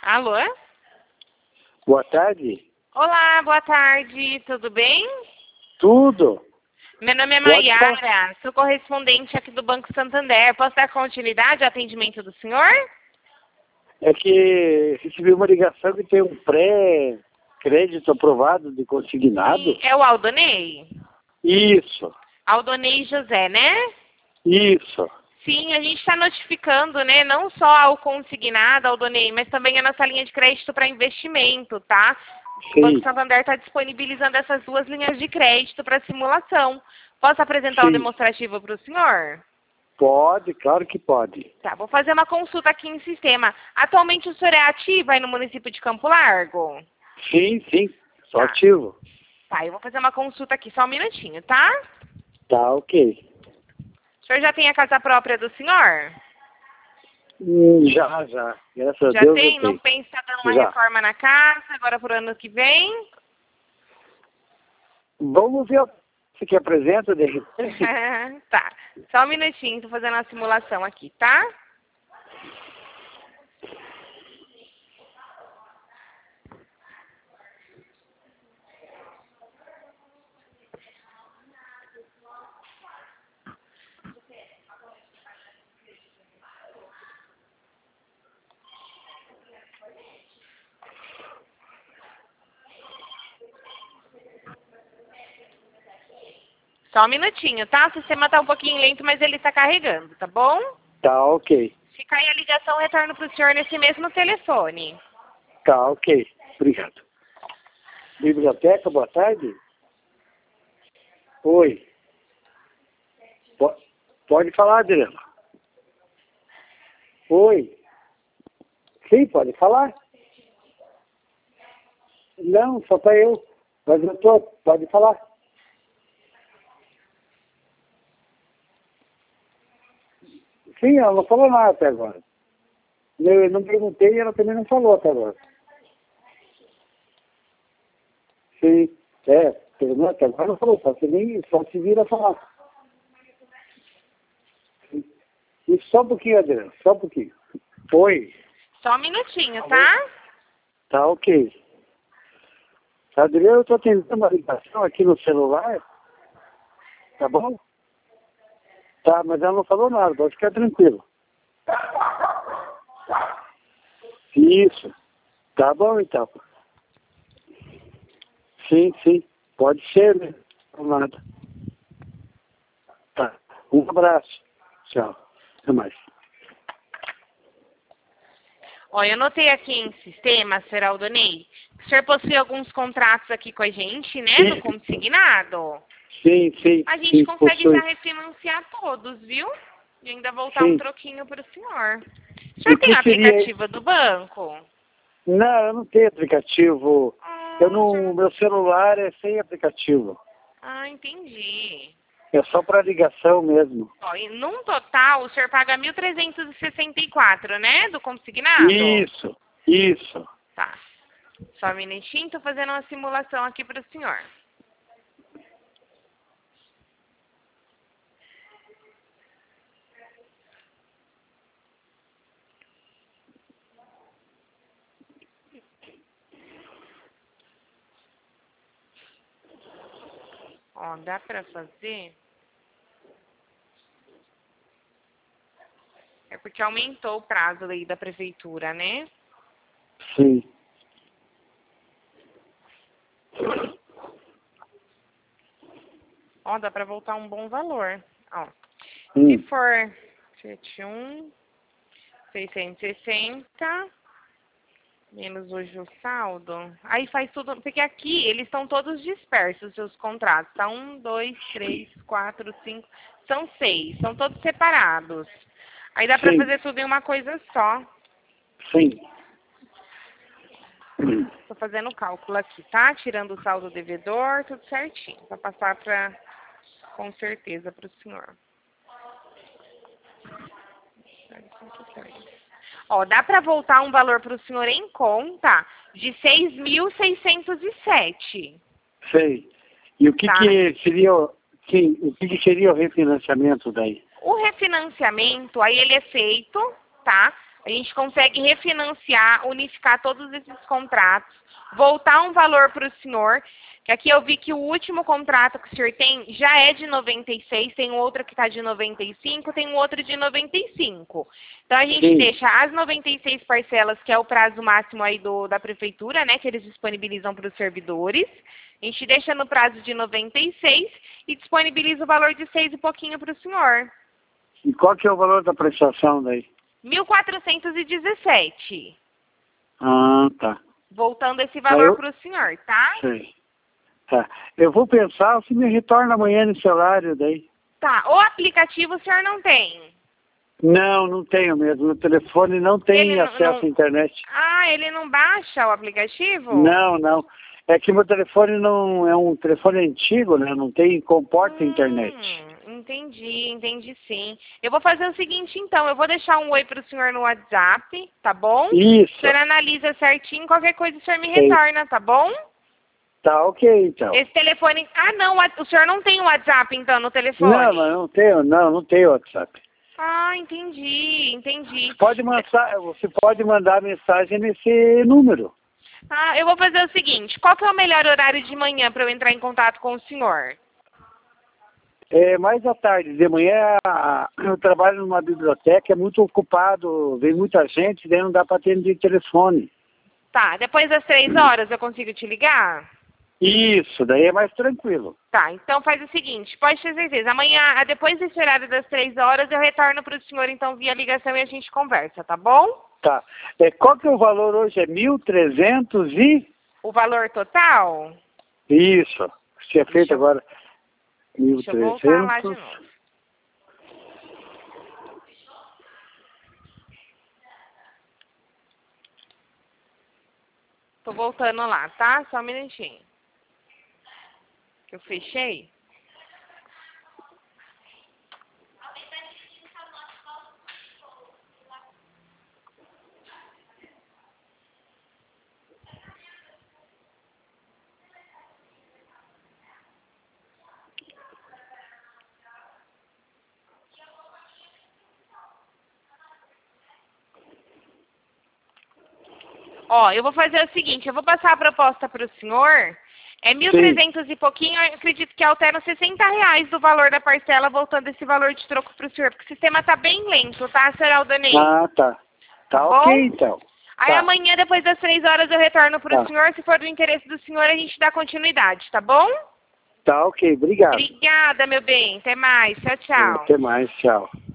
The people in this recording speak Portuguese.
Alô? Boa tarde. Olá, boa tarde, tudo bem? Tudo. Meu nome é Pode Maiara, sou correspondente aqui do Banco Santander. Posso dar continuidade ao atendimento do senhor? É que recebi uma ligação que tem um pré-crédito aprovado de consignado. Sim, é o Aldonei? Isso, Aldonei José, né? isso. Sim, a gente está notificando, né, não só o consignado, Aldonei, mas também a nossa linha de crédito para investimento, tá? O Banco Sim, Santander está disponibilizando essas duas linhas de crédito para simulação. Posso apresentar um sim. demonstrativo para o senhor? Pode, claro que pode. Tá, vou fazer uma consulta aqui em sistema. Atualmente o senhor é ativo aí no município de Campo Largo? Sim, sou Tá. ativo. Tá, eu vou fazer uma consulta aqui, só um minutinho, tá? Tá, ok. O senhor já tem a casa própria do senhor? Já. Graças a Já Deus tem? eu Não tenho. pensa em dar uma Já. reforma na casa agora pro ano que vem? Vamos ver o que você apresenta de repente. Tá, só um minutinho, tô fazendo uma simulação aqui, tá? Só um minutinho, tá? O sistema tá um pouquinho lento, mas ele tá carregando, tá bom? Tá, ok. Se cair a ligação, retorno pro senhor nesse mesmo telefone. Tá, ok. Obrigado. Biblioteca, boa tarde. Oi. Pode falar, Adriana. Oi. Sim, pode falar. Não, só para eu. Mas eu tô, pode falar. Sim, ela não falou nada até agora. Eu não perguntei e ela também não falou até agora. Sim, pelo menos até agora não falou, só se vira a falar. Sim. E só um pouquinho, Adriana, só um pouquinho. Oi. Só um minutinho, tá? Tá ok. Adriana, eu estou tentando uma ligação aqui no celular, tá bom? Tá, mas ela não falou nada, pode ficar tranquilo. Isso. Tá bom, então. Sim. Pode ser, né? Não nada. Tá. Um abraço. Tchau. Até mais. Ó, eu notei aqui em sistema, Sr. Aldonei, que o senhor possui alguns contratos aqui com a gente, né, Sim. no consignado. Sim. A gente consegue Possui. já refinanciar todos, viu? E ainda voltar um Sim. troquinho para o senhor. O E senhor o tem que o seria... aplicativo do banco? Não, eu não tenho aplicativo. Eu O senhor não... Meu celular é sem aplicativo. entendi. É só para ligação mesmo. Ó, e num total, o senhor paga 1.364, né, do consignado? Isso. Tá. Só um minutinho, tô fazendo uma simulação aqui para o senhor. Ó, dá para fazer? É porque aumentou o prazo aí da prefeitura, né? Sim. Ó, dá para voltar um bom valor. Ó, se Hum. for 71, 660, menos hoje o saldo, aí faz tudo, porque aqui eles estão todos dispersos, os seus contratos, tá? 1, 2, 3, 4, 5, são 6, são todos separados. Aí dá para Sim. fazer tudo em uma coisa só. Sim. Tô fazendo o cálculo aqui, tá? Tirando o saldo devedor, tudo certinho, para passar com certeza para o senhor. Ó, dá para voltar um valor para o senhor em conta de 6.607. Sei. E o que Tá. que seria, sim, o que seria o refinanciamento daí? O refinanciamento, aí ele é feito, tá? a gente consegue refinanciar, unificar todos esses contratos, voltar um valor para o senhor, que aqui eu vi que o último contrato que o senhor tem já é de 96, tem outro que está de 95, tem outro de 95. Então a gente deixa as 96 parcelas, que é o prazo máximo aí da prefeitura, né, que eles disponibilizam para os servidores. A gente deixa no prazo de 96 e disponibiliza o valor de 6 e pouquinho para o senhor. E qual que é o valor da prestação daí? 1.417. Ah, tá. Voltando esse valor para o senhor, tá? Sei. Tá. Eu vou pensar, se me retorna amanhã nesse horário daí. Tá. O aplicativo o senhor não tem? Não, não tenho mesmo. O telefone não tem acesso à internet. Ah, ele não baixa o aplicativo? Não, não. É que meu telefone não é um telefone antigo, né? Não tem, comporta internet. Entendi sim. Eu vou fazer o seguinte então, eu vou deixar um oi para o senhor no WhatsApp, tá bom? Isso. O senhor analisa certinho, qualquer coisa o senhor me retorna, tá bom? Tá, ok, então. Esse telefone... Ah, não, o senhor não tem o WhatsApp então no telefone? Não, mas não tenho WhatsApp. Ah, entendi. Você pode mandar mensagem nesse número. Ah, eu vou fazer o seguinte, qual que é o melhor horário de manhã para eu entrar em contato com o senhor? É mais à tarde. De manhã eu trabalho numa biblioteca, é muito ocupado, vem muita gente, daí não dá para atender telefone. Tá, depois das 3 horas eu consigo te ligar? Isso, daí é mais tranquilo. Tá, então faz o seguinte, pode ter certeza, amanhã, depois desse horário das 3 horas, eu retorno para o senhor, então, via ligação e a gente conversa, tá bom? Tá. Qual que é o valor hoje? É 1.300 e... O valor total? Isso. Se é feito agora 1.300. Deixa eu voltar lá de novo. Tô voltando lá, tá? Só um minutinho. Eu fechei? Ó, eu vou fazer o seguinte, eu vou passar a proposta para o senhor. É 1.300 e pouquinho, eu acredito que altera R$60 do valor da parcela, voltando esse valor de troco para o senhor, porque o sistema tá bem lento, tá, senhor Aldanei? Ah, tá. Tá ok, então. Aí amanhã, depois das 3 horas, eu retorno para o senhor. Se for do interesse do senhor, a gente dá continuidade, tá bom? Tá ok, obrigado. Obrigada, meu bem. Até mais. Tchau, tchau. Até mais, tchau.